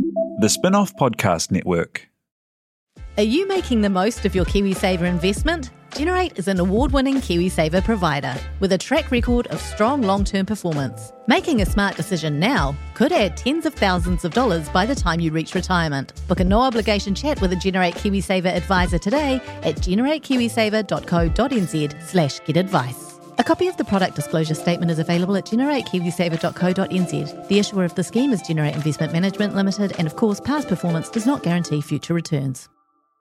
The Spin-off Podcast Network. Are you making the most of your KiwiSaver investment? Generate is an award-winning KiwiSaver provider with a track record of strong long-term performance. Making a smart decision now could add tens of thousands of dollars by the time you reach retirement. Book a no-obligation chat with a Generate KiwiSaver advisor today at generatekiwisaver.co.nz/get-advice. A copy of the product disclosure statement is available at generatekiwisaver.co.nz. The issuer of the scheme is Generate Investment Management Limited, and of course, past performance does not guarantee future returns.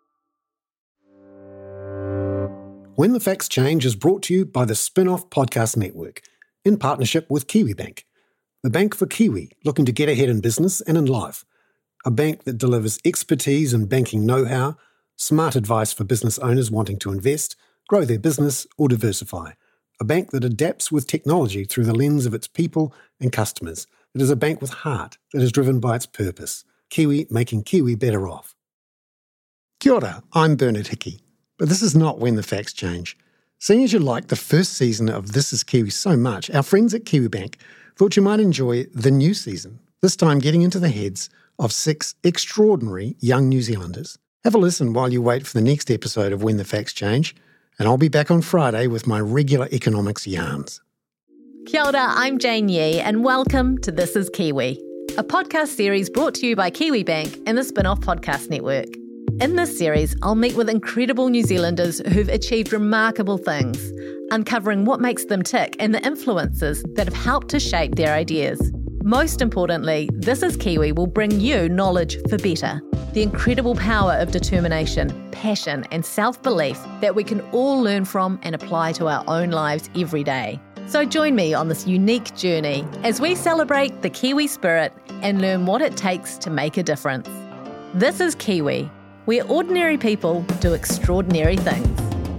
When the Facts Change is brought to you by the Spin-off Podcast Network in partnership with KiwiBank, the bank for Kiwi looking to get ahead in business and in life. A bank that delivers expertise in banking know-how, smart advice for business owners wanting to invest, grow their business or diversify. A bank that adapts with technology through the lens of its people and customers. It is a bank with heart that is driven by its purpose. Kiwi making Kiwi better off. Kia ora, I'm Bernard Hickey. But this is not When the Facts Change. Seeing as you like the first season of This Is Kiwi so much, our friends at KiwiBank thought you might enjoy the new season, this time getting into the heads of 6 extraordinary young New Zealanders. Have a listen while you wait for the next episode of When the Facts Change, and I'll be back on Friday with my regular economics yarns. Kia ora, I'm Jane Yee, and welcome to This Is Kiwi, a podcast series brought to you by KiwiBank and the Spin-off Podcast Network. In this series, I'll meet with incredible New Zealanders who've achieved remarkable things, uncovering what makes them tick and the influences that have helped to shape their ideas. Most importantly, This Is Kiwi will bring you knowledge for better, the incredible power of determination, passion and self-belief that we can all learn from and apply to our own lives every day. So join me on this unique journey as we celebrate the Kiwi spirit and learn what it takes to make a difference. This is Kiwi, where ordinary people do extraordinary things.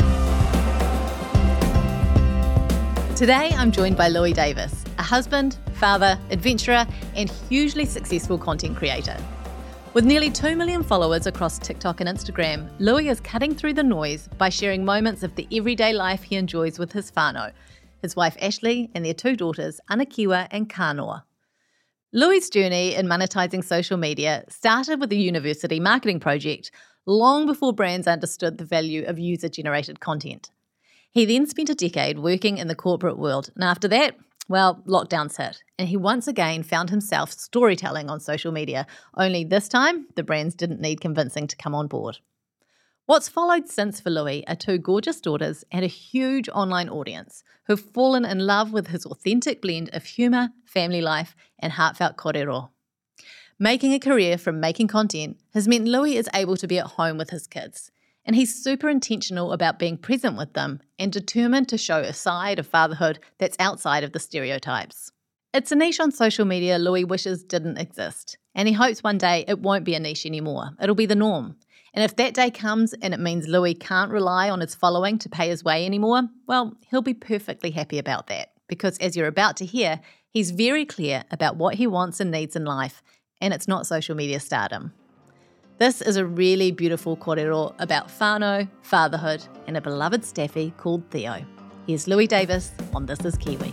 Today, I'm joined by Louis Davis, a husband, father, adventurer, and hugely successful content creator. With nearly 2 million followers across TikTok and Instagram, Louis is cutting through the noise by sharing moments of the everyday life he enjoys with his whānau, his wife Ashley, and their 2 daughters, Anakiwa and Kānoa. Louis' journey in monetizing social media started with a university marketing project long before brands understood the value of user-generated content. He then spent a decade working in the corporate world, and after that, well, lockdowns hit, and he once again found himself storytelling on social media, only this time the brands didn't need convincing to come on board. What's followed since for Louis are 2 gorgeous daughters and a huge online audience who've fallen in love with his authentic blend of humour, family life and heartfelt kōrero. Making a career from making content has meant Louis is able to be at home with his kids, and he's super intentional about being present with them and determined to show a side of fatherhood that's outside of the stereotypes. It's a niche on social media Louis wishes didn't exist, and he hopes one day it won't be a niche anymore. It'll be the norm. And if that day comes and it means Louis can't rely on his following to pay his way anymore, well, he'll be perfectly happy about that. Because as you're about to hear, he's very clear about what he wants and needs in life, and it's not social media stardom. This is a really beautiful kōrero about whānau, fatherhood, and a beloved staffy called Theo. Here's Louis Davis on This Is Kiwi.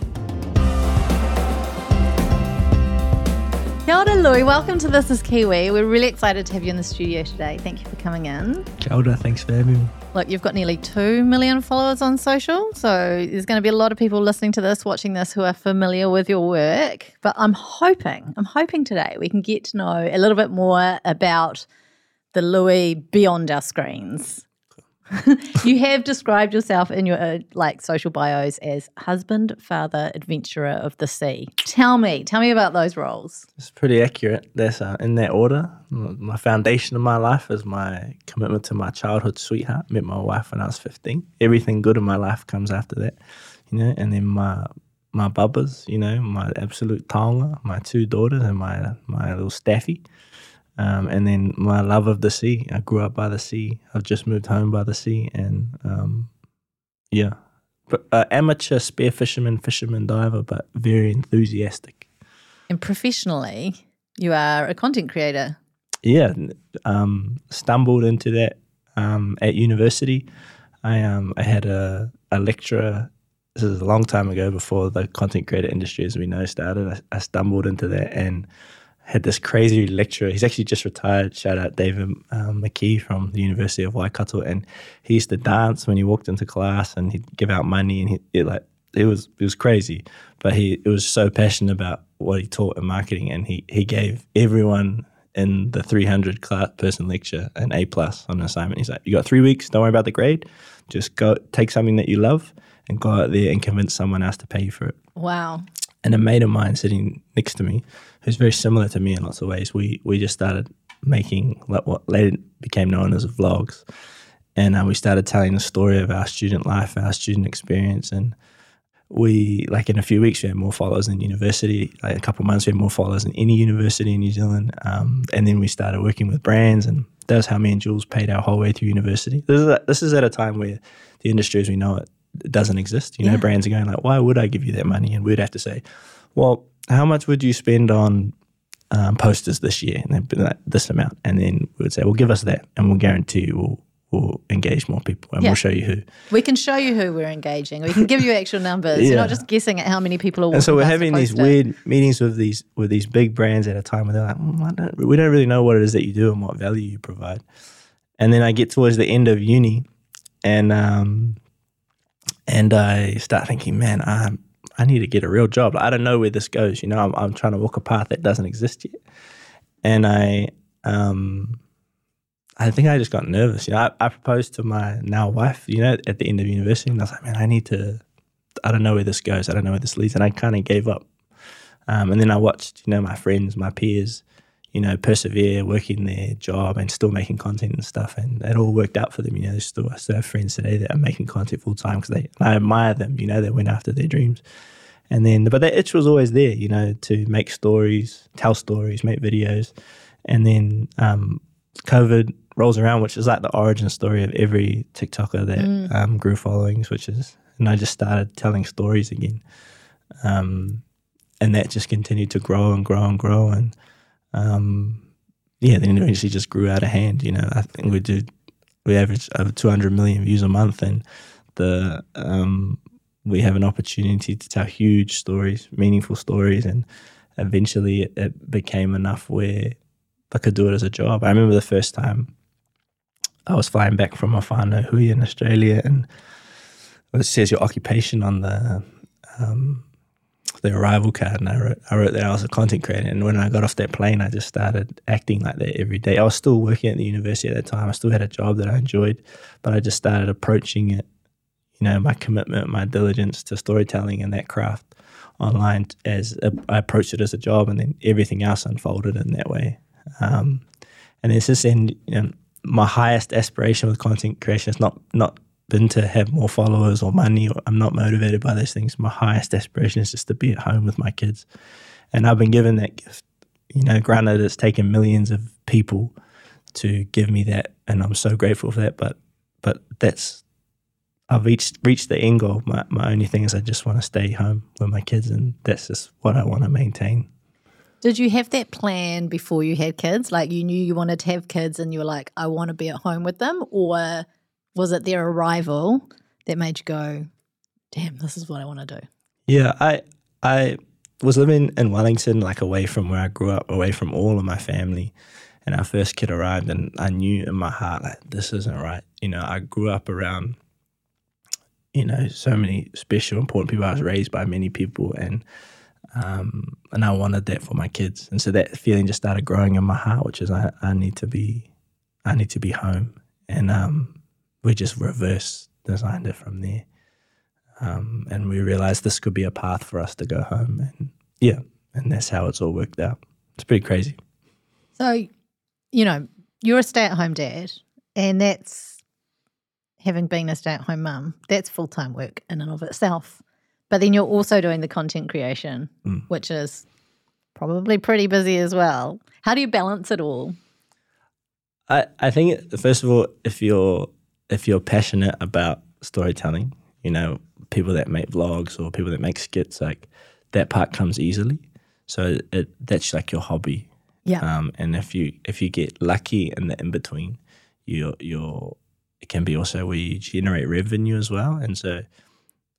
Kia ora, Louis. Welcome to This Is Kiwi. We're really excited to have you in the studio today. Thank you for coming in. Kia ora, thanks for having me. Look, you've got nearly 2 million followers on social, so there's going to be a lot of people listening to this, watching this, who are familiar with your work. But I'm hoping today we can get to know a little bit more about the Louis beyond our screens. You have described yourself in your social bios as husband, father, adventurer of the sea. Tell me about those roles. It's pretty accurate. That's in that order. My foundation of my life is my commitment to my childhood sweetheart. Met my wife when I was 15. Everything good in my life comes after that, and then my bubbas, my absolute taonga, my 2 daughters and my little staffy. And then my love of the sea. I grew up by the sea. I've just moved home by the sea. And amateur spear fisherman, diver, but very enthusiastic. And professionally, you are a content creator. Yeah, stumbled into that at university. I had a lecturer. This is a long time ago, before the content creator industry as we know started. I stumbled into that and had this crazy lecturer. He's actually just retired. Shout out David McKee from the University of Waikato. And he used to dance when he walked into class, and he'd give out money, and it was crazy. But he was so passionate about what he taught in marketing, and he gave everyone in the 300 person lecture an A+ on an assignment. He's like, you got 3 weeks, don't worry about the grade. Just go take something that you love and go out there and convince someone else to pay you for it. Wow. And a mate of mine sitting next to me, who's very similar to me in lots of ways, we just started making what later became known as vlogs. And we started telling the story of our student life, our student experience. And we, like in a few weeks, we had more followers than university. Like a couple of months, we had more followers than any university in New Zealand. And then we started working with brands, and that was how me and Jules paid our whole way through university. This is at a time where the industry as we know it doesn't exist. You know, brands are going like, why would I give you that money? And we'd have to say, well, how much would you spend on posters this year? And they'd be like, this amount. And then we would say, well, give us that, and we'll guarantee you we'll engage more people, and we'll show you who. We can show you who we're engaging. We can give you actual numbers. You're not just guessing at how many people are walking. And so we're past having these weird meetings with these big brands at a time where they're like, we don't really know what it is that you do and what value you provide. And then I get towards the end of uni, and I start thinking, man, I need to get a real job. Like, I don't know where this goes. You know, I'm trying to walk a path that doesn't exist yet. And I think I just got nervous. You know, I proposed to my now wife, you know, at the end of university, and I was like, man, I don't know where this goes. I don't know where this leads. And I kind of gave up. And then I watched, you know, my friends, my peers, you know, persevere, working their job and still making content and stuff. And it all worked out for them. You know, I still have friends today that are making content full time because I admire them, you know, they went after their dreams. And then, but that itch was always there, you know, to make stories, tell stories, make videos. And then COVID rolls around, which is like the origin story of every TikToker that grew followings, and I just started telling stories again. And that just continued to grow and grow and grow. And then eventually just grew out of hand. You know, I think we average over 200 million views a month, and we have an opportunity to tell huge stories, meaningful stories, and eventually it became enough where I could do it as a job. I remember the first time I was flying back from a whānau hui in Australia, and it says your occupation on the arrival card, and I wrote that I was a content creator. And when I got off that plane, I just started acting like that every day. I was still working at the university at that time. I still had a job that I enjoyed, but I just started approaching it, you know, my commitment, my diligence to storytelling and that craft online as I approached it as a job, and then everything else unfolded in that way. And then since then, you know, my highest aspiration with content creation has not been to have more followers or money, or I'm not motivated by those things. My highest aspiration is just to be at home with my kids. And I've been given that gift. You know, granted, it's taken millions of people to give me that, and I'm so grateful for that. But I've reached the end goal. My only thing is I just want to stay home with my kids, and that's just what I want to maintain. Did you have that plan before you had kids? Like you knew you wanted to have kids and you were like, I want to be at home with them? Or was it their arrival that made you go, damn, this is what I want to do? Yeah, I was living in Wellington, like away from where I grew up, away from all of my family. And our first kid arrived, and I knew in my heart, like, this isn't right. You know, I grew up around, you know, so many special, important people. I was raised by many people, and I wanted that for my kids. And so that feeling just started growing in my heart, which is I need to be home. And we just reverse designed it from there. And we realized this could be a path for us to go home. And that's how it's all worked out. It's pretty crazy. So, you know, you're a stay-at-home dad, and that's, having been a stay-at-home mum, that's full-time work in and of itself. But then you're also doing the content creation, which is probably pretty busy as well. How do you balance it all? I think, first of all, if you're passionate about storytelling, you know, people that make vlogs or people that make skits, like that part comes easily. So that's like your hobby. Yeah. And if you get lucky in the in between, it can be also where you generate revenue as well. And so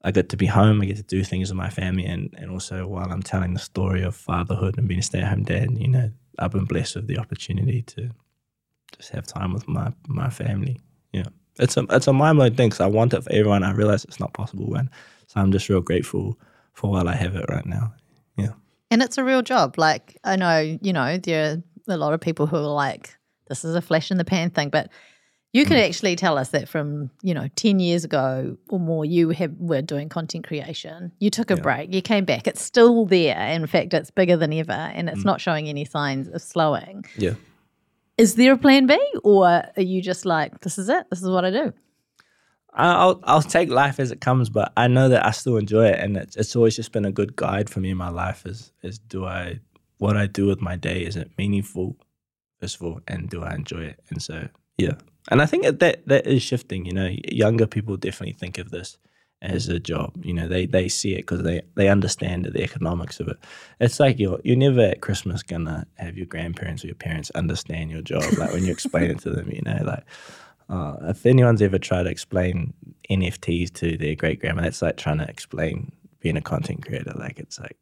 I get to be home, I get to do things with my family, and also while I'm telling the story of fatherhood and being a stay-at-home dad, you know, I've been blessed with the opportunity to just have time with my family. Yeah, it's a mind-blowing thing, because I want it for everyone. I realize it's not possible, so I'm just real grateful for while I have it right now. Yeah. And it's a real job. Like, I know, you know, there are a lot of people who are like, this is a flash in the pan thing, but you could actually tell us that from, you know, 10 years ago or more, you were doing content creation. You took a break. You came back. It's still there. In fact, it's bigger than ever, and it's not showing any signs of slowing. Yeah. Is there a plan B, or are you just like, this is it? This is what I do? I'll take life as it comes, but I know that I still enjoy it, and it's always just been a good guide for me in my life. Is what I do with my day, is it meaningful, first of all, and do I enjoy it? And so yeah. And I think that is shifting. You know, younger people definitely think of this as a job. You know, they see it because they understand the economics of it. It's like you're never at Christmas gonna have your grandparents or your parents understand your job. Like when you explain it to them, you know, like if anyone's ever tried to explain NFTs to their great grandma, it's like trying to explain being a content creator. Like it's like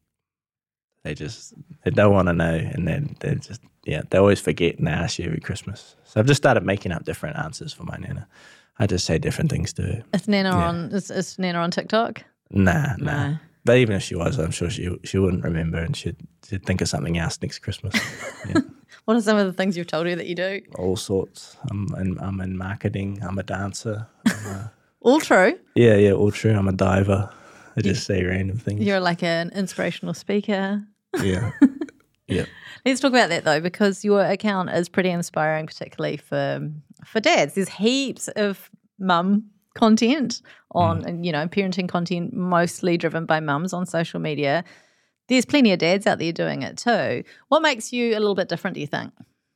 they don't want to know, and then they always forget, and they ask you every Christmas. So I've just started making up different answers for my Nana. I just say different things to her. Is Nana is Nana on TikTok? Nah. No. But even if she was, I'm sure she wouldn't remember, and she'd think of something else next Christmas. Yeah. What are some of the things you've told her that you do? All sorts. I'm in marketing. I'm a dancer. All true? Yeah, all true. I'm a diver. I just say random things. You're like an inspirational speaker. Yeah. Yeah. Let's talk about that though, because your account is pretty inspiring, particularly for dads. There's heaps of mum content on, you know, parenting content mostly driven by mums on social media. There's plenty of dads out there doing it too. What makes you a little bit different, do you think?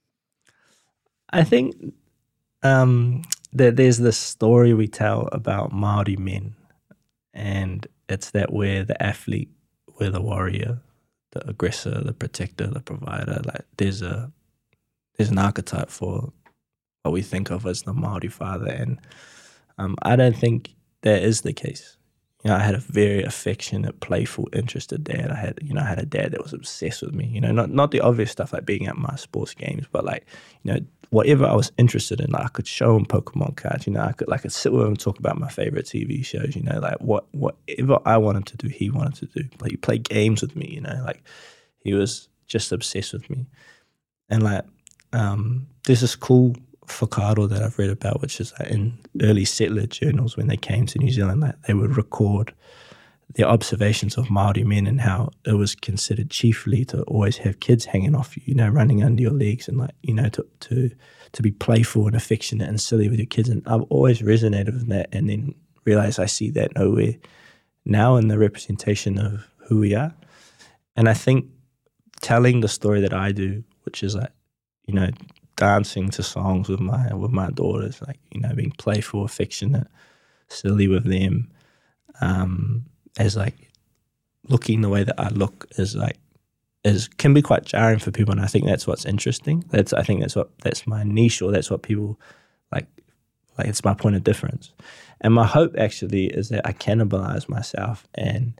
I think that there's this story we tell about Māori men, and it's that we're the athlete, we're the warrior, the aggressor, the protector, the provider. Like there's an archetype for what we think of as the Māori father, and I don't think that is the case. You know, I had a very affectionate, playful, interested dad. I had a dad that was obsessed with me. You know, not the obvious stuff like being at my sports games, but like, you know, whatever I was interested in, like I could show him Pokemon cards. You know, I could sit with him and talk about my favorite TV shows. You know, like whatever I wanted to do, he wanted to do. Like he played games with me. You know, like he was just obsessed with me. And like, there's this cool whakaaro that I've read about, which is in early settler journals when they came to New Zealand, like they would record their observations of Māori men and how it was considered chiefly to always have kids hanging off you, you know, running under your legs, and like, you know, to be playful and affectionate and silly with your kids. And I've always resonated with that, and then realized I see that nowhere now in the representation of who we are. And I think telling the story that I do, which is like, you know, dancing to songs with my daughters, like, you know, being playful, affectionate, silly with them, as like looking the way that I look can be quite jarring for people, and I think that's what's interesting. That's my niche, or that's what people like it's my point of difference. And my hope actually is that I cannibalize myself, and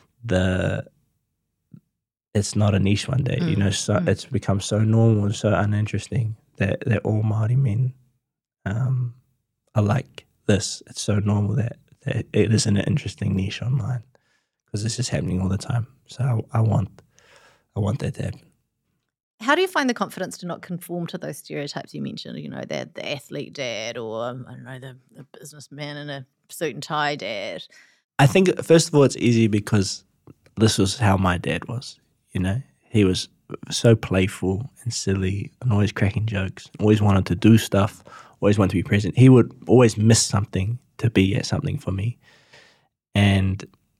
it's not a niche one day, you know. So it's become so normal and so uninteresting that all Māori men are like this. It's so normal that it isn't an interesting niche online, because this is happening all the time. So I want that to happen. How do you find the confidence to not conform to those stereotypes you mentioned? You know, the athlete dad, or I don't know, the businessman in a suit and tie dad. I think first of all, it's easy because this was how my dad was. You know, he was so playful and silly and always cracking jokes, always wanted to do stuff, always wanted to be present. He would always miss something to be at something for me. And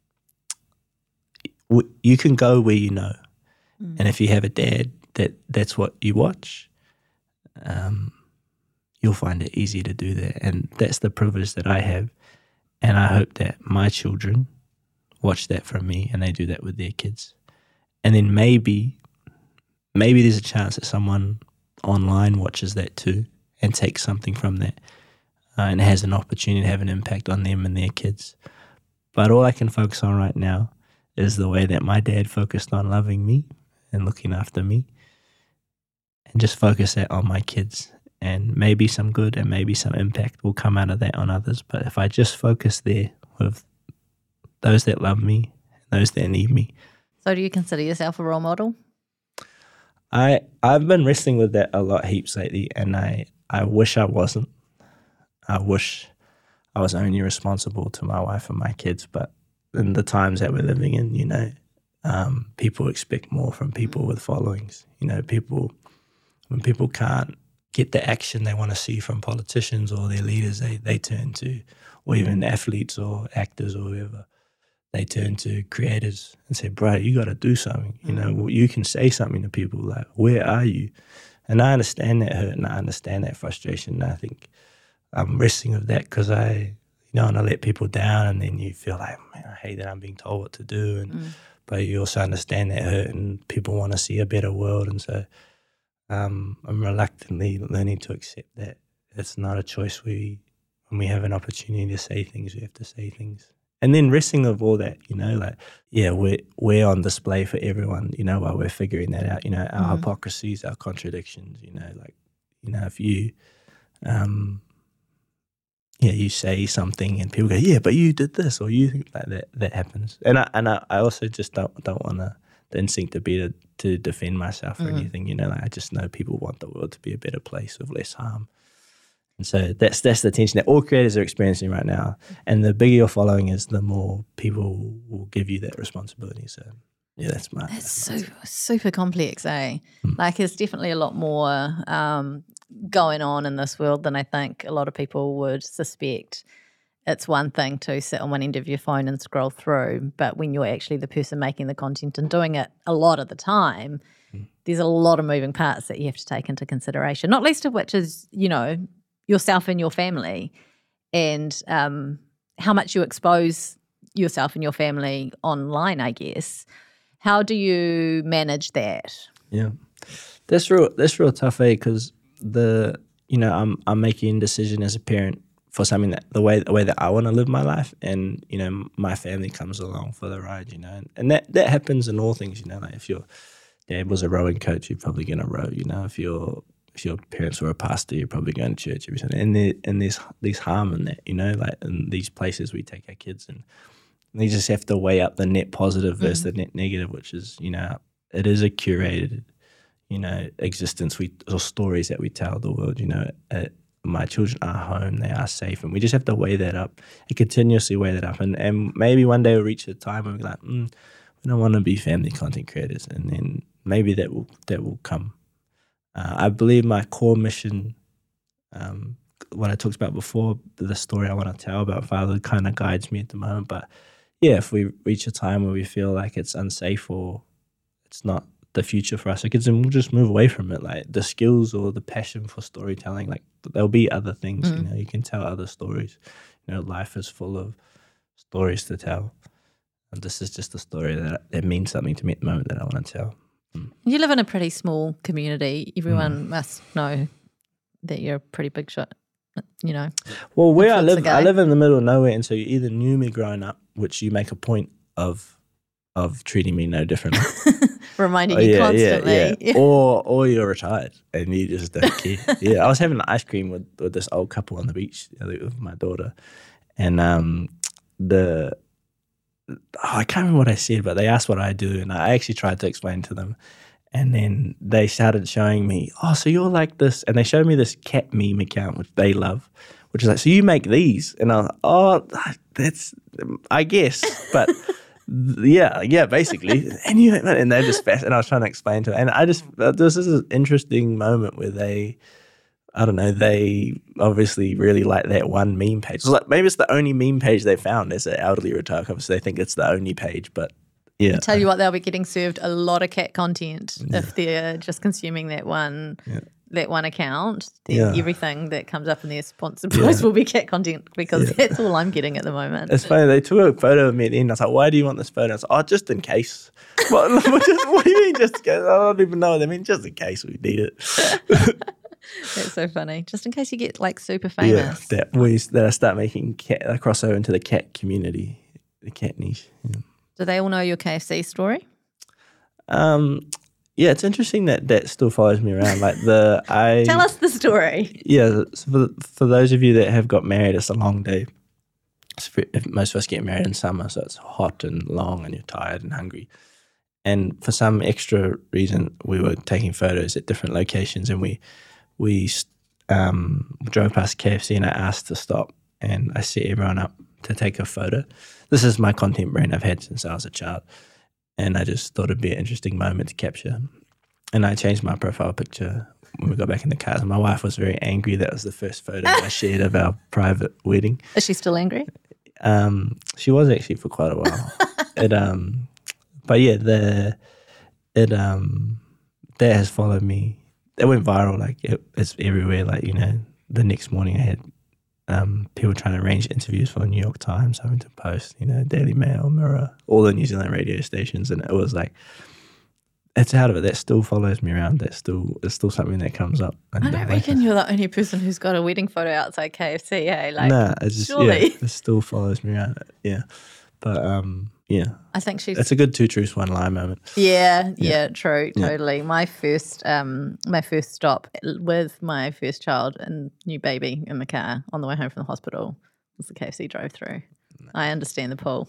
you can go where you know. And if you have a dad that's what you watch, you'll find it easy to do that. And that's the privilege that I have. And I hope that my children watch that from me, and they do that with their kids. And then maybe there's a chance that someone online watches that too and takes something from that, and has an opportunity to have an impact on them and their kids. But all I can focus on right now is the way that my dad focused on loving me and looking after me, and just focus that on my kids. And maybe some good and maybe some impact will come out of that on others. But if I just focus there with those that love me, those that need me. So do you consider yourself a role model? I've been wrestling with that a lot heaps lately, and I wish I wasn't. I wish I was only responsible to my wife and my kids, but in the times that we're living in, people expect more from people with followings. When people can't get the action they want to see from politicians or their leaders, they turn to, or even athletes or actors or whoever, they turn to creators and say, bro, you got to do something. You can say something to people like, where are you? And I understand that hurt and I understand that frustration. And I think I'm wrestling with that because I want to let people down, and then you feel like, man, I hate that I'm being told what to do. But you also understand that hurt and people want to see a better world. And so I'm reluctantly learning to accept that it's not a choice. When we have an opportunity to say things, we have to say things. And then wrestling with all that, we're on display for everyone, while we're figuring that out, our hypocrisies, our contradictions, if you, you say something and people go, yeah, but you did this, or you think like that happens. And I also just don't want the instinct to be to defend myself or anything, I just know people want the world to be a better place with less harm. And so that's the tension that all creators are experiencing right now. And the bigger your following is, the more people will give you that responsibility. So yeah, that's super complex, eh? Like there's definitely a lot more going on in this world than I think a lot of people would suspect. It's one thing to sit on one end of your phone and scroll through, but when you're actually the person making the content and doing it a lot of the time, there's a lot of moving parts that you have to take into consideration, not least of which is, yourself and your family, and how much you expose yourself and your family online, I guess. How do you manage that? Yeah, that's real tough, because I'm making a decision as a parent for something that the way that I want to live my life, and my family comes along for the ride, and that happens in all things, like if your dad was a rowing coach, you're probably gonna row, if your parents were a pastor, you're probably going to church every Sunday. And there's harm in that, like in these places we take our kids, and you just have to weigh up the net positive versus the net negative, which is, it is a curated, existence or stories that we tell the world, my children are home, they are safe, and we just have to weigh that up and continuously weigh that up. And maybe one day we'll reach a time where we're like, we don't want to be family content creators, and then maybe that will come. I believe my core mission, what I talked about before, the story I want to tell about father kind of guides me at the moment. But yeah, if we reach a time where we feel like it's unsafe or it's not the future for us, then we'll just move away from it. Like the skills or the passion for storytelling, like there'll be other things, you can tell other stories. Life is full of stories to tell. And this is just a story that means something to me at the moment that I want to tell. You live in a pretty small community. Everyone must know that you're a pretty big shot, Well, where I live in the middle of nowhere, and so you either knew me growing up, which you make a point of treating me no differently. Reminding you constantly. Yeah. Or you're retired and you just don't care. I was having ice cream with this old couple on the beach with my daughter, and I can't remember what I said, but they asked what I do, and I actually tried to explain to them. And then they started showing me, so you're like this. And they showed me this cat meme account, which they love, which is like, so you make these. And I was like, that's, I guess. But yeah, basically. And they're just fast. And I was trying to explain to her. And this is an interesting moment where they obviously really like that one meme page. So like, maybe it's the only meme page they found as an elderly retired couple, so they think it's the only page, but yeah. I tell you what, they'll be getting served a lot of cat content if they're just consuming that one account. Everything that comes up in their sponsored post will be cat content, because that's all I'm getting at the moment. It's funny, they took a photo of me at the end. I was like, why do you want this photo? I was like, just in case. What do you mean just in case? I don't even know what they mean. Just in case we need it. That's so funny. Just in case you get like super famous. Yeah, that I start making a crossover into the cat community. the cat niche. Yeah. Do they all know your KFC story? Yeah, it's interesting that still follows me around. Like Tell us the story. Yeah, so for those of you that have got married, it's a long day. Most of us get married in summer, so it's hot and long, and you're tired and hungry. And for some extra reason, we were taking photos at different locations, and we drove past KFC, and I asked to stop, and I set everyone up to take a photo. This is my content brain I've had since I was a child, and I just thought it'd be an interesting moment to capture. And I changed my profile picture when we got back in the car. And my wife was very angry. That was the first photo I shared of our private wedding. Is she still angry? She was actually for quite a while. But yeah, that has followed me. It went viral. Like it's everywhere. Like, you know, the next morning I had people trying to arrange interviews for the New York Times, Huffington Post, you know, Daily Mail, Mirror, all the New Zealand radio stations, and it was like, it's out of it. That still follows me around. It's still something that comes up. I don't reckon you're the only person who's got a wedding photo outside KFC, eh? Like, nah, it's just, surely. Yeah, it still follows me around. Yeah. But yeah. I think it's a good 2 truths, 1 lie moment. Yeah, true, totally. My first stop with my first child and new baby in the car on the way home from the hospital was the KFC drive-through. No. I understand the pull.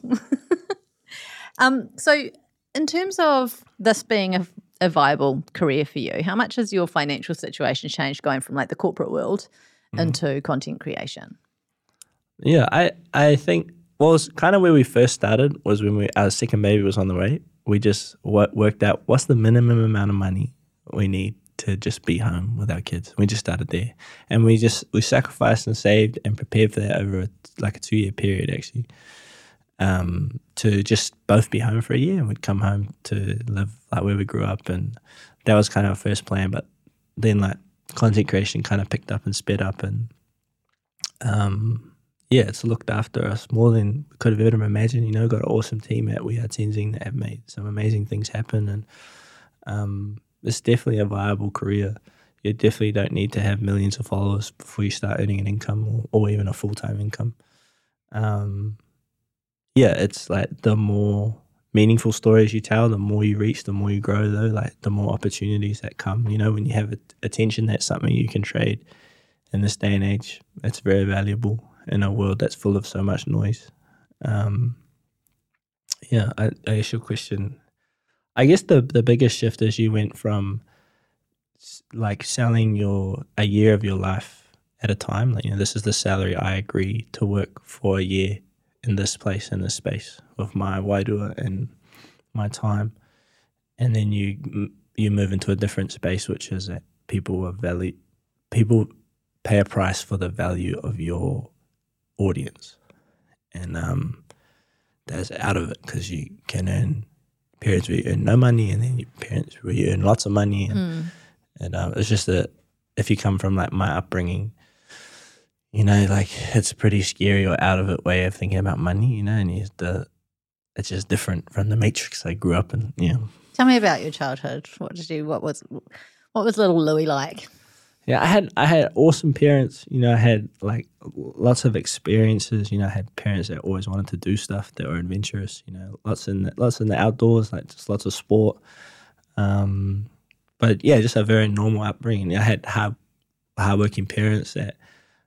So in terms of this being a viable career for you, how much has your financial situation changed going from like the corporate world into content creation? Yeah, I think, well, it's kind of where we first started was when our second baby was on the way. We just worked out what's the minimum amount of money we need to just be home with our kids. We just started there. And we sacrificed and saved and prepared for that over a 2-year period actually, to just both be home for a year, and we'd come home to live like where we grew up. And that was kind of our first plan. But then like content creation kind of picked up and sped up, and yeah, it's looked after us more than we could have ever imagined. You know, got an awesome team at We Are Tenzing that have made some amazing things happen, and it's definitely a viable career. You definitely don't need to have millions of followers before you start earning an income or even a full-time income. Yeah, it's like the more meaningful stories you tell, the more you reach, the more you grow though, like the more opportunities that come. You know, when you have attention, that's something you can trade in this day and age. It's very valuable in a world that's full of so much noise. Yeah, I guess your question, I guess the biggest shift is you went from like selling a year of your life at a time. Like, you know, this is the salary I agree to work for a year in this place, in this space with my wairua and my time. And then you move into a different space, which is that people pay a price for the value of your audience. And that's out of it, because you can earn periods where you earn no money, and then periods where you earn lots of money. And it's just that if you come from like my upbringing, you know, like it's a pretty scary or out of it way of thinking about money, you know, and it's just different from the matrix I grew up in. Yeah. Tell me about your childhood. What was little Louis like? Yeah, I had awesome parents. You know, I had like lots of experiences. You know, I had parents that always wanted to do stuff, that were adventurous. You know, lots in the outdoors, like just lots of sport. But yeah, just a very normal upbringing. I had hardworking parents that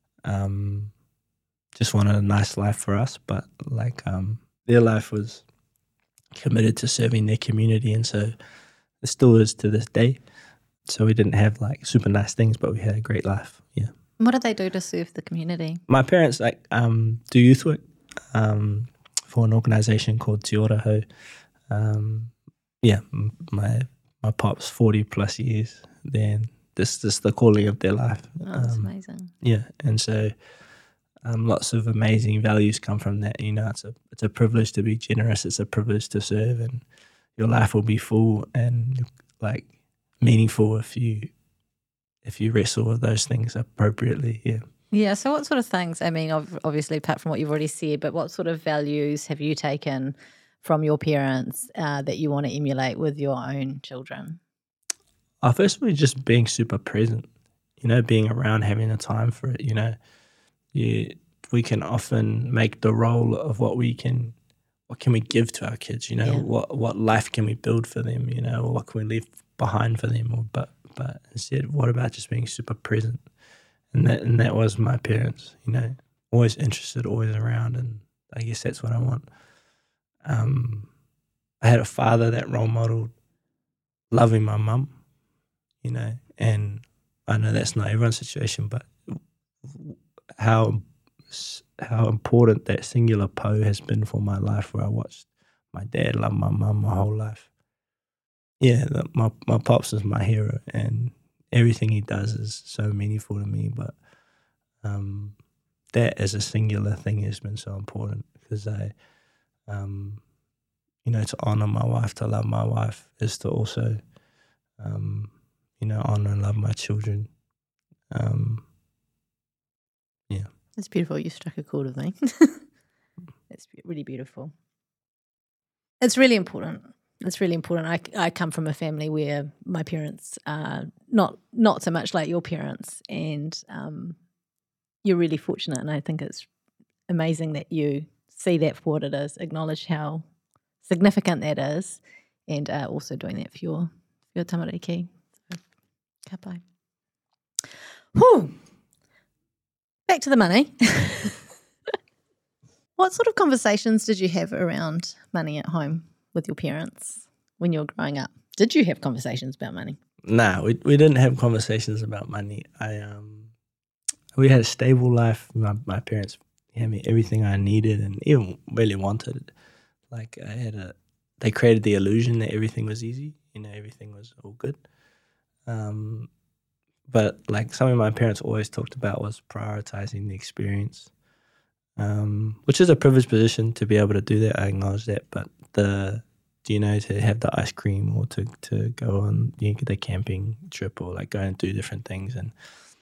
just wanted a nice life for us, but like their life was committed to serving their community, and so it still is to this day. So we didn't have like super nice things, but we had a great life. Yeah. What did they do to serve the community? My parents like do youth work for an organisation called Te Ora Hau. Yeah, my pop's 40 plus years there. This is the calling of their life. Oh, that's amazing. Yeah, and so lots of amazing values come from that. You know, it's a privilege to be generous. It's a privilege to serve, and your life will be full and like meaningful if you wrestle with those things appropriately. Yeah. Yeah. So, what sort of things? I mean, obviously, apart from what you've already said, but what sort of values have you taken from your parents that you want to emulate with your own children? First of all, just being super present, you know, being around, having the time for it. You know, we can often make the role of what we can what can we give to our kids? What life can we build for them? What can we leave behind for them? But instead, what about just being super present? And that was my parents. Always interested, always around, and I guess that's what I want. I had a father that role modeled loving my mum, and I know that's not everyone's situation, but how important that singular po has been for my life, where I watched my dad love my mum my whole life. Yeah, my pops is my hero, and everything he does is so meaningful to me, but that as a singular thing has been so important, because I to honor my wife, to love my wife, is to also honor and love my children. It's beautiful. You struck a chord with me. It's really beautiful. It's really important. It's really important. I come from a family where my parents are not so much like your parents, and you're really fortunate, and I think it's amazing that you see that for what it is, acknowledge how significant that is, and also doing that for your tamariki. So, ka pai. Whew. Back to the money. What sort of conversations did you have around money at home with your parents when you were growing up? Did you have conversations about money? No, we didn't have conversations about money. We had a stable life. My parents gave me everything I needed and even really wanted. Like they created the illusion that everything was easy. Everything was all good. But like something my parents always talked about was prioritizing the experience, which is a privileged position to be able to do that. I acknowledge that. But to have the ice cream, or to go on the camping trip, or like go and do different things, and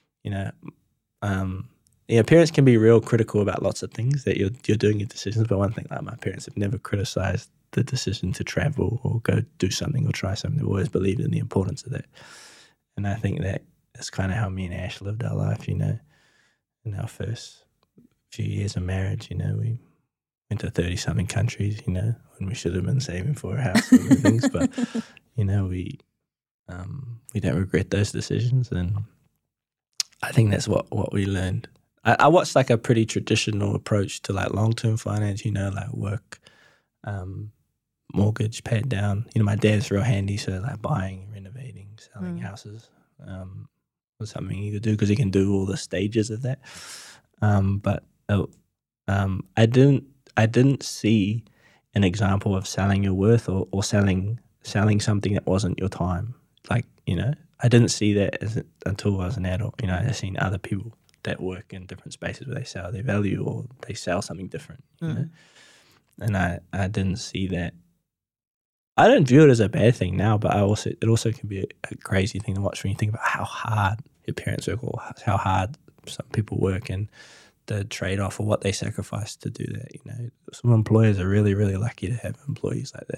parents can be real critical about lots of things that you're doing your decisions. But one thing, like, my parents have never criticized the decision to travel or go do something or try something. They've always believed in the importance of that, and I think that. That's kind of how me and Ash lived our life, in our first few years of marriage. We went to 30-something countries, when we should have been saving for a house and things. But, we don't regret those decisions. And I think that's what we learned. I watched like a pretty traditional approach to like long-term finance, like work, mortgage, pay it down. My dad's real handy, so like buying, renovating, selling houses. Was something he could do because he can do all the stages of that. But I didn't see an example of selling your worth or selling something that wasn't your time. Like, I didn't see that until I was an adult. I've seen other people that work in different spaces where they sell their value or they sell something different. And I didn't see that. I don't view it as a bad thing now, but it also can be a crazy thing to watch when you think about how hard your parents work or how hard some people work and the trade-off or what they sacrifice to do that. Some employers are really, really lucky to have employees like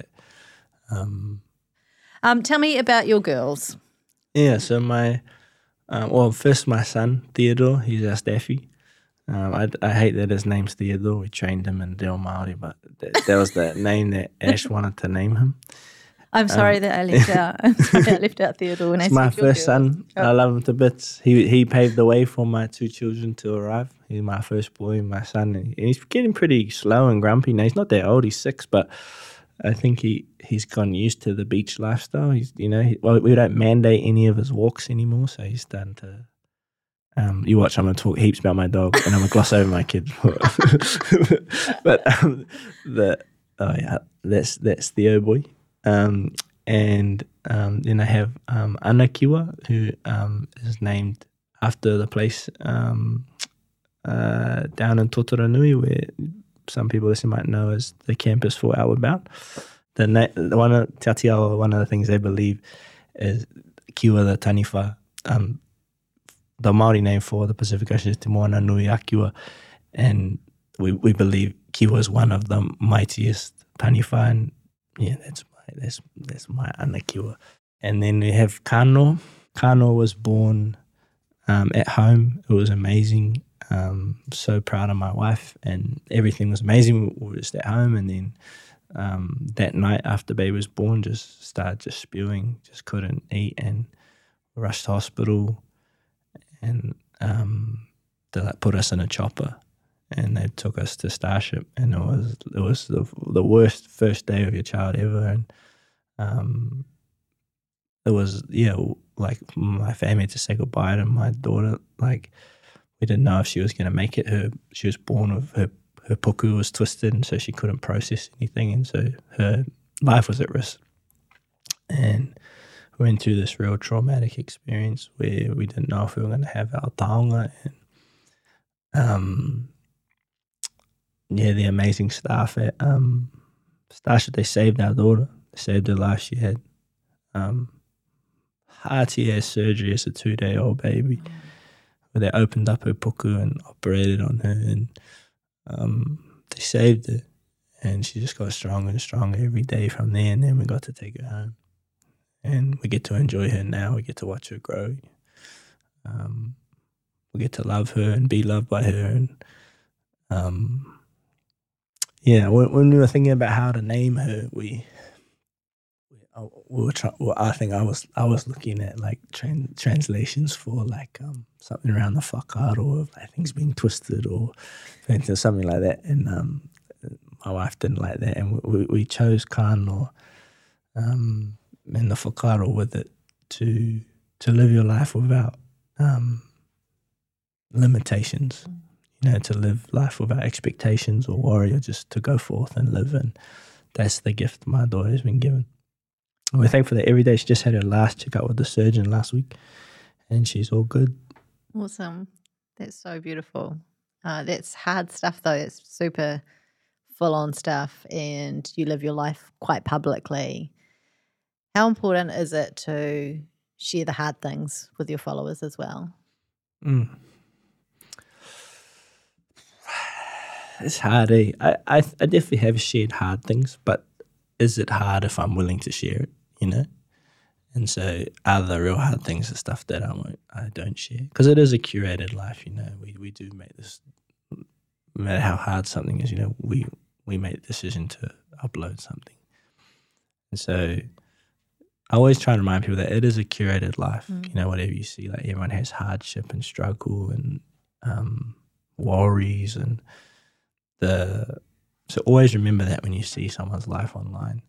that. Tell me about your girls. Yeah, so first my son, Theodore, he's our staffy. I hate that his name's Theodore. We trained him in Reo Māori, but that was the name that Ash wanted to name him. I'm sorry that I left out. I'm sorry I left out Theodore. When it's my first son. I love him to bits. He paved the way for my two children to arrive. He's my first boy, my son, and he's getting pretty slow and grumpy now. He's not that old. He's 6, but I think he's gotten used to the beach lifestyle. We don't mandate any of his walks anymore, so he's starting to. You watch, I'm going to talk heaps about my dog and I'm going to gloss over my kid. But that's Theo boy. And then I have Anakiwa, who is named after the place down in Totoranui, where some people listening might know as the campus for Outward Bound. One of the things they believe is Kiwa the Taniwha. The Māori name for the Pacific Ocean is Te Moana Nui Akiwa, and we believe Kiwa is one of the mightiest taniwha, and yeah, that's my Anakiwa. And then we have Kano. Kano was born at home. It was amazing. So proud of my wife, and everything was amazing. We were just at home, and then that night after baby was born, just started just spewing, just couldn't eat, and rushed to hospital, and they put us in a chopper, and they took us to Starship, and it was the worst first day of your child ever, and it was like my family had to say goodbye to my daughter. Like, we didn't know if she was going to make it. She was born with her puku was twisted, and so she couldn't process anything, and so her life was at risk. And we went through this real traumatic experience where we didn't know if we were going to have our taonga, and the amazing staff at Starship, they saved our daughter. They saved her life. She had heart surgery as a 2-day-old baby, where they opened up her puku and operated on her, and they saved her, and she just got stronger and stronger every day from there. And then we got to take her home, and we get to enjoy her now. We get to watch her grow. We get to love her and be loved by her. And when we were thinking about how to name her, I think I was looking at like translations for like something around the whakaaro of like things being twisted or something like that, and my wife didn't like that, and we chose kano and the whakaaro with it to live your life without limitations, to live life without expectations or worry, or just to go forth and live, and that's the gift my daughter has been given. We're thankful that every day. She just had her last checkup with the surgeon last week, and she's all good. Awesome. That's so beautiful. That's hard stuff, though. It's super full-on stuff, and you live your life quite publicly. How important is it to share the hard things with your followers as well? It's hard, eh? I definitely have shared hard things, but is it hard if I'm willing to share it, And so are the real hard things the stuff that I don't share? Because it is a curated life, We do make this, no matter how hard something is, we make the decision to upload something. And so I always try to remind people that it is a curated life. Whatever you see, like everyone has hardship and struggle and worries, and so always remember that when you see someone's life online.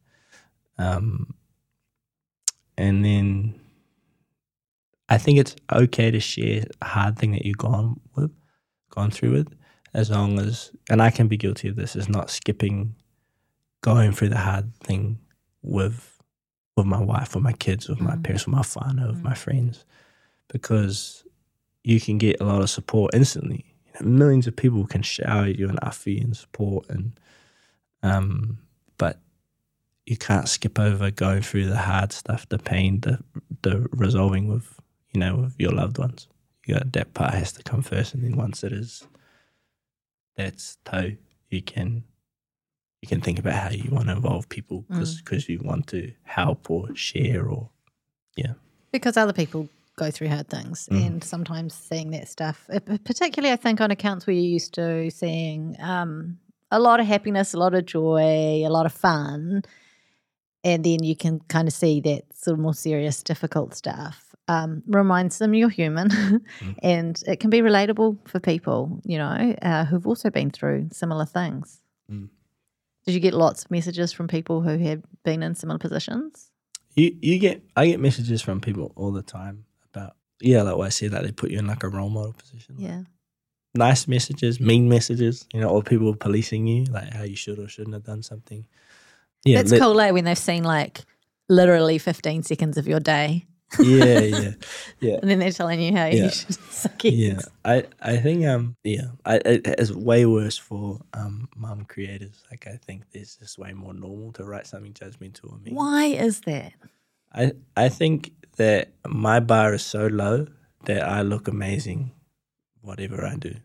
And then I think it's okay to share a hard thing that you've gone through with, as long as, and I can be guilty of this, is not skipping going through the hard thing with my wife, with my kids, with my parents, with my whānau, with my friends, because you can get a lot of support instantly. Millions of people can shower you in awhi and support, and but you can't skip over going through the hard stuff, the pain, the resolving with with your loved ones. That part has to come first, and then once that's tau, you can think about how you want to involve people, because you want to help or share Because other people go through hard things, and sometimes seeing that stuff, particularly I think on accounts where you're used to seeing a lot of happiness, a lot of joy, a lot of fun, and then you can kind of see that sort of more serious, difficult stuff. Reminds them you're human, and it can be relatable for people, who've also been through similar things. Did you get lots of messages from people who have been in similar positions? I get messages from people all the time about, like what I said, that they put you in like a role model position. Yeah. Nice messages, mean messages, or people policing you, like how you should or shouldn't have done something. Yeah, it's cool, when they've seen like literally 15 seconds of your day. Yeah. And then they're telling you how you should suck it. Yeah, I think it's way worse for mum creators. Like, I think there's just way more normal to write something judgmental on me. Why is that? I think that my bar is so low that I look amazing whatever I do.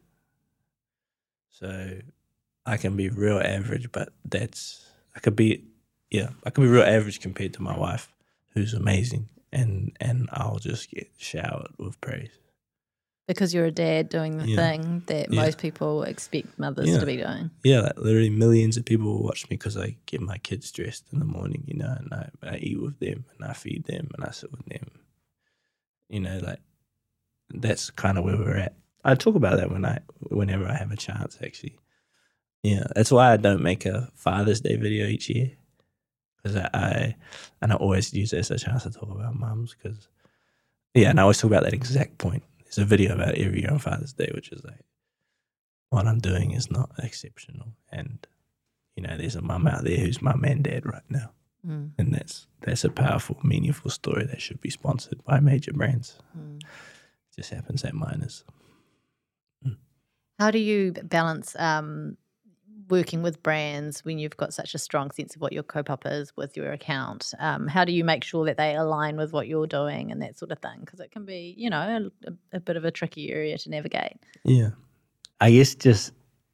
So I can be real average, but I could be real average compared to my wife, who's amazing. And I'll just get showered with praise. Because you're a dad doing the thing that most people expect mothers to be doing. Yeah, like literally millions of people will watch me because I get my kids dressed in the morning, you know, and I eat with them and I feed them and I sit with them. You know, like that's kind of where we're at. I talk about that whenever I have a chance, actually. Yeah, that's why I don't make a Father's Day video each year, because I always use it as a chance to talk about mums, because and I always talk about that exact point. There's a video about every year on Father's Day, which is like, what I'm doing is not exceptional, and you know, there's a mum out there who's mum and dad right now, and that's a powerful, meaningful story that should be sponsored by major brands. It just happens that mine is. How do you balance working with brands when you've got such a strong sense of what your kaupapa is with your account? How do you make sure that they align with what you're doing and that sort of thing? Because it can be, you know, a bit of a tricky area to navigate. Yeah, I guess just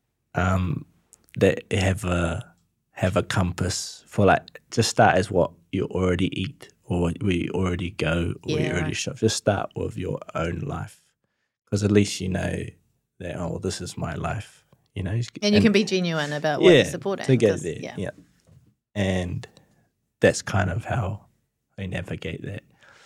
that have a compass for, like, just start as what you already eat or where you already go or where you already shop. Just start with your own life, because at least you know that, oh, this is my life. You know, and you can be genuine about what you're supporting. To get there, and that's kind of how I navigate that.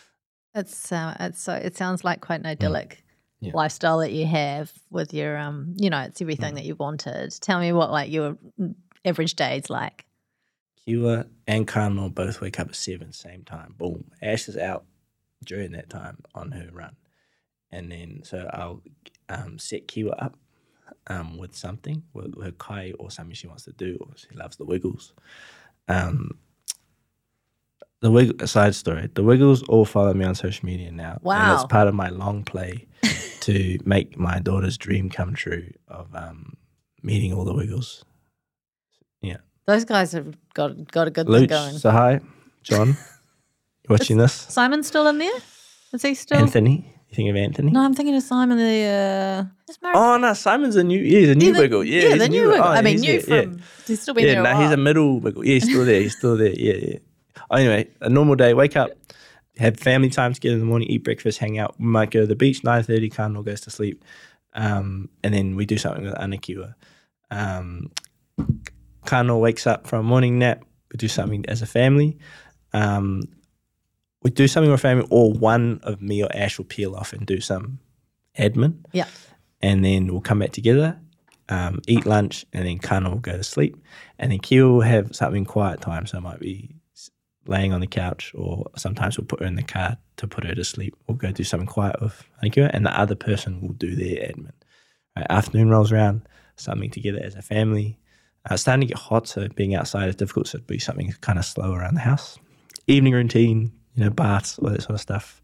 It sounds like quite an idyllic lifestyle that you have with your you know, it's everything that you wanted. Tell me what, like, your average day is like. Kiwa and Kano both wake up at 7, same time. Boom. Ash is out during that time on her run, and then so I'll set Kiwa up with something, with her kai or something she wants to do, or she loves the Wiggles. Side story, the Wiggles all follow me on social media now. Wow. And it's part of my long play to make my daughter's dream come true of meeting all the Wiggles. Yeah. Those guys have got a good Luch, thing going. So hi, John. You watching this? Simon's still in there? Is he still? Anthony. You think of Anthony? No, I'm thinking of Simon Oh no, Simon's a new Wiggle. Yeah, the new Wiggle. I mean, new from he's still been there a while. He's a middle Wiggle. Yeah, he's still there. Yeah. Anyway, a normal day, wake up, have family time together in the morning, eat breakfast, hang out. We might go to the beach, 9:30, Cardinal goes to sleep. And then we do something with Anakiwa. Cardinal wakes up from a morning nap, we do something as a family. We do something with family, or one of me or Ash will peel off and do some admin. Yeah. And then we'll come back together, eat lunch, and then Kana will go to sleep. And then Kiwa will have something quiet time, so it might be laying on the couch, or sometimes we'll put her in the car to put her to sleep. We'll go do something quiet with Kiwa, and the other person will do their admin. Right, afternoon rolls around, something together as a family. It's starting to get hot, so being outside is difficult, so it'll be something kind of slow around the house. Evening routine, you know, baths, all that sort of stuff.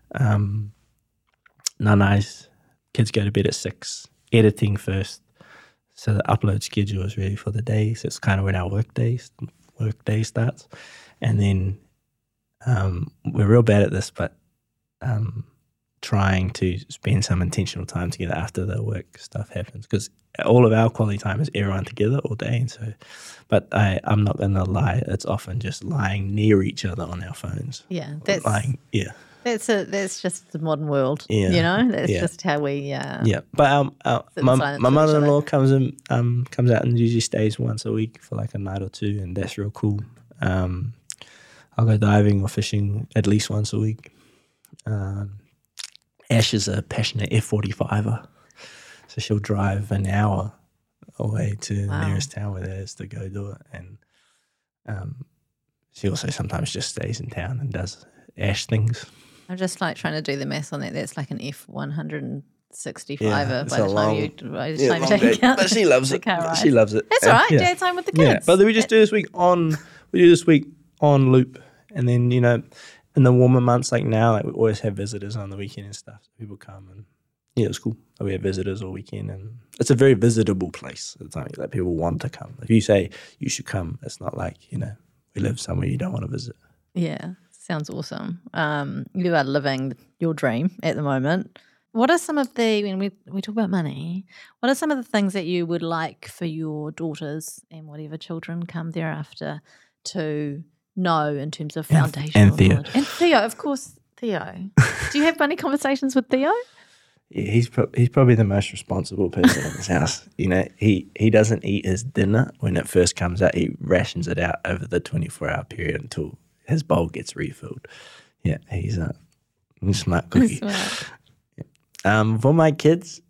Nanais, kids go to bed at 6. Editing first. So the upload schedule is really for the day. So it's kind of when our work day starts. And then we're real bad at this, but trying to spend some intentional time together after the work stuff happens, because all of our quality time is everyone together all day. And so, but I'm not going to lie, it's often just lying near each other on our phones. Yeah, that's that's just the modern world. Yeah, you know, that's just how we. Yeah, but my mother-in-law comes out and usually stays once a week for like a night or two, and that's real cool. I'll go diving or fishing at least once a week. Ash is a passionate F45er, so she'll drive an hour away to the nearest town where there is to go do it. And she also sometimes just stays in town and does Ash things. I'm just like trying to do the math on that. That's like an F165er by the time you take it out. But she loves it. She loves it. That's all right. Dad's home with the kids. Yeah. But we just do this week on loop, and then, you know, in the warmer months like now, like we always have visitors on the weekend and stuff. So people come, and it's cool. We have visitors all weekend, and it's a very visitable place. It's something that people want to come. If you say you should come, it's not like, you know, we live somewhere you don't want to visit. Yeah, sounds awesome. You are living your dream at the moment. What are some of when we talk about money, what are some of the things that you would like for your daughters and whatever children come thereafter to know in terms of foundational and Theo. knowledge? And Theo, of course, Theo. Do you have money conversations with Theo? Yeah, he's probably the most responsible person in his house. He doesn't eat his dinner when it first comes out. He rations it out over the 24-hour period until his bowl gets refilled. Yeah, he's a smart cookie. Smart. Yeah. For my kids,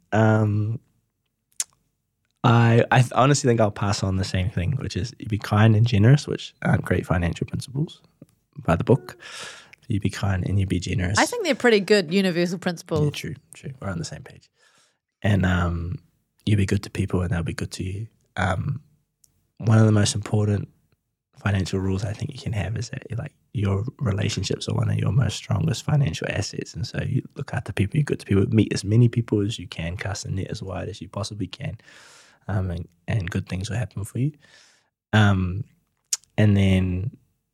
I honestly think I'll pass on the same thing, which is you be kind and generous, which aren't great financial principles by the book. You be kind and you be generous. I think they're pretty good universal principles. Yeah, true. We're on the same page. And you be good to people and they'll be good to you. One of the most important financial rules I think you can have is that your relationships are one of your most strongest financial assets. And so you look after people, you're good to people, meet as many people as you can, cast the net as wide as you possibly can. And good things will happen for you. And then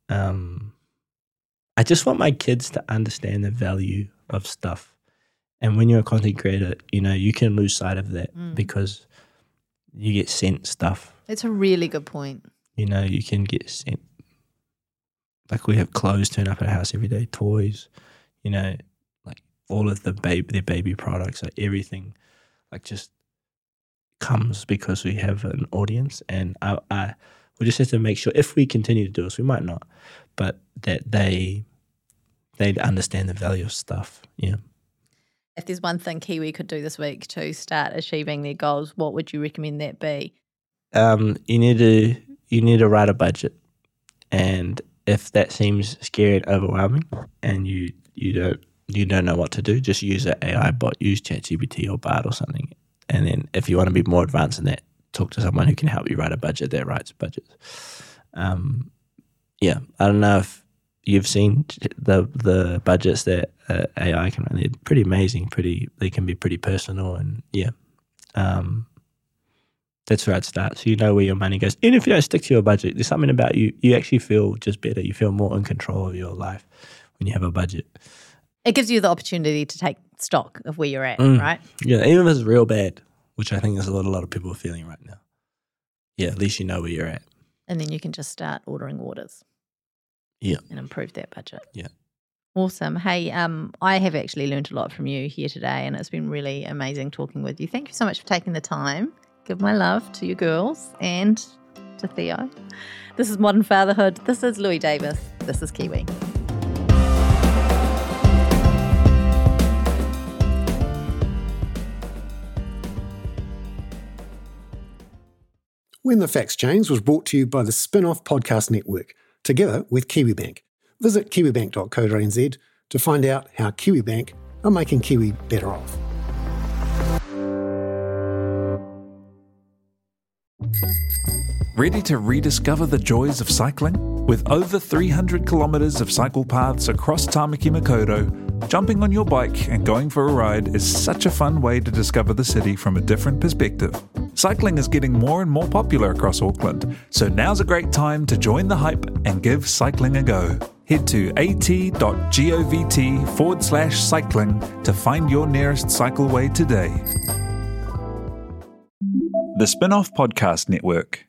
I just want my kids to understand the value of stuff. And when you're a content creator, you can lose sight of that because you get sent stuff. It's a really good point. You can get sent, like we have clothes turn up at our house every day, toys, like all of their baby products, like everything, like just comes because we have an audience. And we just have to make sure if we continue to do this, we might not, but that they understand the value of stuff. Yeah. If there's one thing Kiwi could do this week to start achieving their goals, what would you recommend that be? You need to write a budget, and if that seems scary and overwhelming, and you don't know what to do, just use an AI bot, use ChatGPT or Bard or something. And then if you want to be more advanced than that, talk to someone who can help you write a budget that writes budgets. Yeah, I don't know if you've seen the budgets that AI can run. They're pretty amazing. They can be pretty personal, and yeah, that's where I'd start. So you know where your money goes. Even if you don't stick to your budget, there's something about you actually feel just better. You feel more in control of your life when you have a budget. It gives you the opportunity to take stock of where you're at, right? Yeah, even if it's real bad, which I think is what a lot of people are feeling right now. Yeah, at least you know where you're at. And then you can just start ordering orders. Yeah. And improve that budget. Yeah. Awesome. Hey, I have actually learned a lot from you here today, and it's been really amazing talking with you. Thank you so much for taking the time. Give my love to your girls and to Theo. This is Modern Fatherhood. This is Louis Davis. This is Kiwi. When the Facts Change was brought to you by the Spin-Off Podcast Network, together with KiwiBank. Visit kiwibank.co.nz to find out how KiwiBank are making Kiwi better off. Ready to rediscover the joys of cycling? With over 300 kilometres of cycle paths across Tāmaki Makaurau, jumping on your bike and going for a ride is such a fun way to discover the city from a different perspective. Cycling is getting more and more popular across Auckland, so now's a great time to join the hype and give cycling a go. Head to at.govt/cycling to find your nearest cycleway today. The Spin-Off Podcast Network.